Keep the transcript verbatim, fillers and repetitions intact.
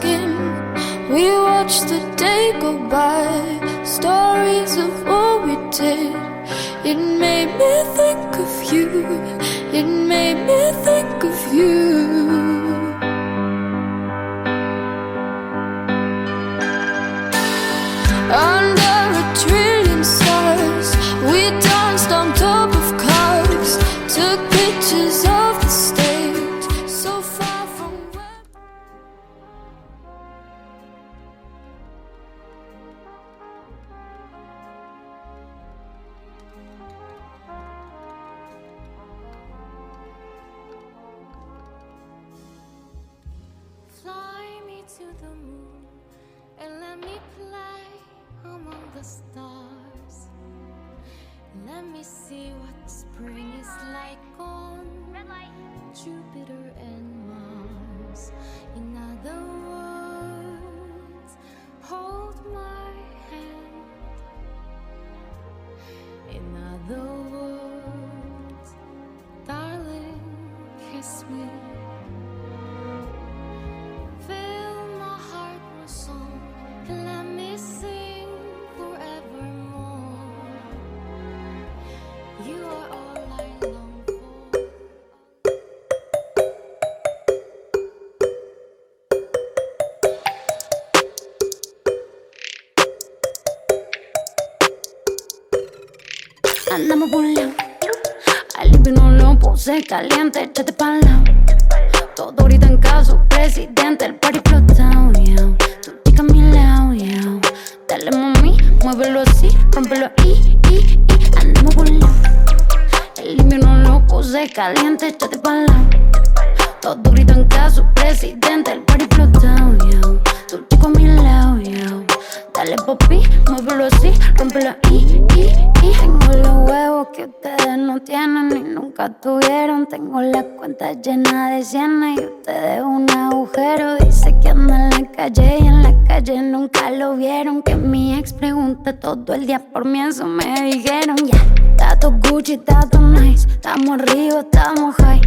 talking. We watched the day go by, stories of what we did. It made me think of you. It made me think of you. Under a trillion stars, we danced on top of cars, took pictures of the stage, so far from where. Fly me to the moon and let me play among the stars. Let me see what spring is like on Jupiter and Mars. In other words, hold my hand. In other words, darling, kiss me. Fill my heart with song and let me sing forevermore. You are all I long for. Andamos por un lado, al limpio no lo puse caliente, échate pa'l lado. Todo ahorita en caso, presidente, el party explotado, yeah. Tu chica a mi lado, yeah. Dale mami, muévelo así, rompelo ahí, y, y. Andamos por un lado, el limpio no lo puse caliente, échate pa'l lado. Todo grito en caso, presidente, el party explotado, yeah. Tu chico a mi lado, yeah. Dale papi, muévelo así, rompelo ahí, y, y. Tengo los huevos que ustedes no tienen ni nunca tuvieron. Tengo la cuenta llena de cienes y ustedes un agujero. Dice que anda en la calle y en la calle nunca lo vieron. Que mi ex pregunta todo el día por mí, eso me dijeron. Ya, yeah. Tato Gucci, tato nice, estamos arriba, estamos high.